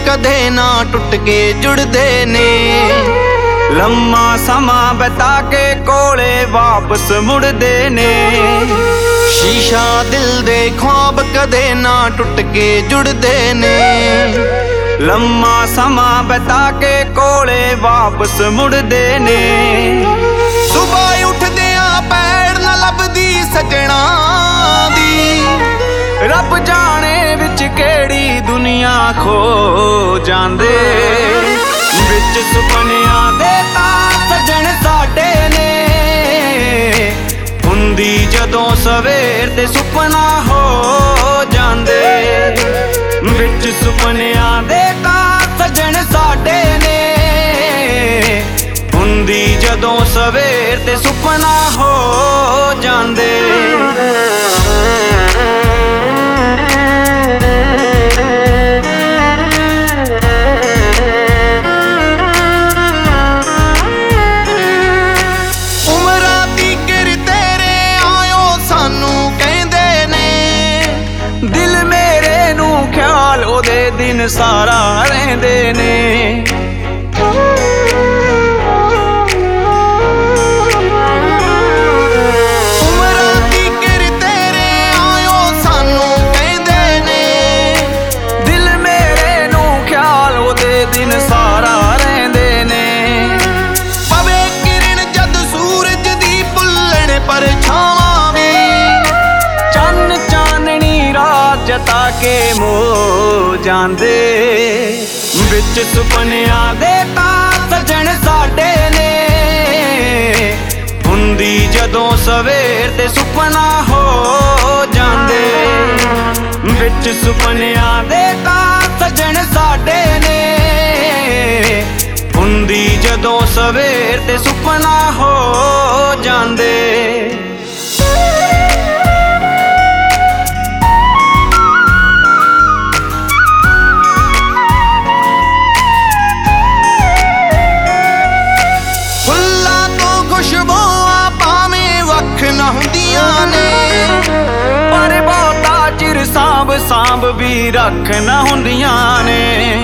ਕਦੇ ਨਾ ਟੁੱਟ ਕੇ ਜੁੜਦੇ ਨੇ। ਲੰਮਾ ਸਮਾਂ ਬਿਤਾ ਕੇ ਕੋਲੇ ਵਾਪਸ ਮੁੜਦੇ ਨੇ। ਸ਼ੀਸ਼ਾ ਦਿਲ ਦੇ ख्वाब ਕਦੇ ਨਾ ਟੁੱਟ ਕੇ ਜੁੜਦੇ ਨੇ। ਲੰਮਾ ਸਮਾਂ ਬਿਤਾ ਕੇ ਕੋਲੇ ਵਾਪਸ ਮੁੜਦੇ ਨੇ। ਸੁਬਾਹ ਉੱਠਦਿਆਂ ਪੈੜ ਨਾ ਲੱਭਦੀ ਸਜਣਾ ਦੀ। ਰੱਬ ਜਾਣੇ ਵਿੱਚ ਕਿਹੜੀ ਦੁਨੀਆ ਖੋ ਜਾਂਦੇ। ਵਿੱਚ ਸੁਪਨਿਆਂ ਦੇ ਤਾਂ ਸੱਜਣ ਸਾਡੇ ਨੇ। ਹੁੰਦੀ ਜਦੋਂ ਸਵੇਰ ਤੇ ਸੁਪਨਾ ਹੋ ਜਾਂਦੇ। ਵਿੱਚ ਸੁਪਨਿਆਂ ਦੇ ਤਾਂ ਸੱਜਣ ਸਾਡੇ ਨੇ। ਹੁੰਦੀ ਜਦੋਂ ਸਵੇਰ ਤੇ ਸੁਪਨਾ ਹੋ ਜਾਂਦੇ। ਦਿਲ ਮੇਰੇ ਨੂੰ ਖਿਆਲ ਉਹਦੇ ਦਿਨ ਸਾਰਾ ਰਹਿੰਦੇ ਨੇ। ਉਮਰਾਂ ਤੀਕਰ ਤੇਰੇ ਆਇਓ ਸਾਨੂੰ ਕਹਿੰਦੇ ਨੇ। ਦਿਲ ਮੇਰੇ ਨੂੰ ਖਿਆਲ ਉਹਦੇ ਦਿਨ ਸਾਰਾ ਰਹਿੰਦੇ ਨੇ। ਪਵੇ ਕਿਰਨ ਜਦ ਸੂਰਜ ਦੀ ਭੁੱਲਣ ਪਰਛਾਵਾਂ ਵੀ। ਚੰਨ ਚਾਨਣੀ ਰਾਤ ਜਤਾ ਕੇ ਮੋ ਜਾਂਦੇ। ਵਿੱਚ ਸੁਪਨਿਆਂ ਦੇ ਤਾਂ ਸੱਜਣ ਸਾਡੇ ਨੇ। ਹੁੰਦੀ ਜਦੋਂ ਸਵੇਰ ਤੇ ਸੁਪਨਾ ਹੋ ਜਾਂਦੇ। ਵਿੱਚ ਸੁਪਨਿਆਂ ਦੇ ਤਾਂ ਸੱਜਣ ਸਾਡੇ ਨੇ। ਹੁੰਦੀ ਜਦੋਂ ਸਵੇਰ ਤੇ ਸੁਪਨਾ ਹੋ ਜਾਂਦੇ। ਖੁਸ਼ਬੂਆਂ ਭਾਵੇਂ ਵੱਖ ਨਾ ਹੁੰਦੀਆਂ ਨੇ। ਪਰ ਬਹੁਤਾ ਚਿਰ ਸਾਂਭ ਵੀ ਰੱਖ ਨਾ ਹੁੰਦੀਆਂ ਨੇ।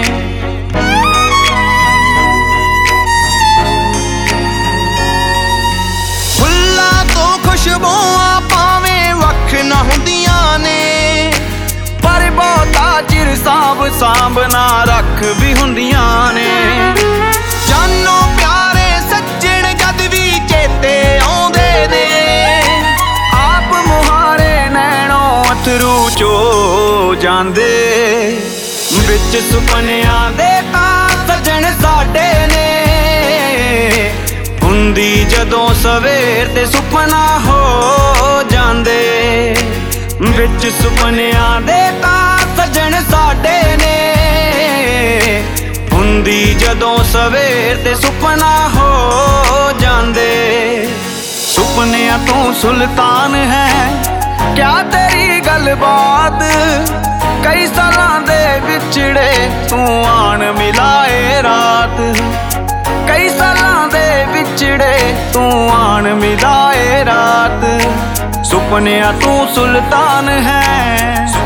ਫੁੱਲਾਂ ਤੋਂ ਖੁਸ਼ਬੂਆਂ ਭਾਵੇਂ ਵੱਖ ਨਾ ਹੁੰਦੀਆਂ ਨੇ। ਪਰ ਬਹੁਤਾ ਚਿਰ ਸਾਂਭ ਨਾ ਰੱਖ ਵੀ ਹੁੰਦੀਆਂ ਨੇ। ਜਾਨੋਂ ਪਿਆਰੇ ਸੱਜਣ ਜਦ ਵੀ ਚੇਤੇ ਆਉਂਦੇ ਨੇ। ਆਪ ਮੁਹਾਰੇ ਨੈਣੋਂ ਅਥਰੂ ਚੋ ਜਾਂਦੇ। ਵਿੱਚ ਸੁਪਨਿਆਂ ਦੇ ਤਾਂ ਸੱਜਣ ਸਾਡੇ ਨੇ। ਹੁੰਦੀ ਜਦੋਂ ਸਵੇਰ ਤੇ ਸੁਪਨਾ ਹੋ ਜਾਂਦੇ। ਵਿੱਚ ਸੁਪਨਿਆਂ ਦੇ ਤਾਂ ਸੱਜਣ ਸਾਡੇ ਨੇ। ਹੁੰਦੀ ਜਦੋਂ ਸਵੇਰ ਤੇ ਸੁਪਨਾ ਹੋ ਜਾਂਦੇ। ਸੁਪਨਿਆਂ ਤੋਂ ਸੁਲਤਾਨ ਹੈ ਕਿਆ ਤੇਰੀ ਗੱਲਬਾਤ। ਕਈ ਸਾਲਾਂ ਦੇ ਵਿਛੜੇ ਤੂੰ ਆਣ ਮਿਲਾਏ ਰਾਤ। ਕਈ ਸਾਲਾਂ ਦੇ ਵਿਛੜੇ ਤੂੰ ਆਣ ਮਿਲਾਏ ਰਾਤ। ਸੁਪਨਿਆਂ ਤੂੰ ਸੁਲਤਾਨ ਹੈ।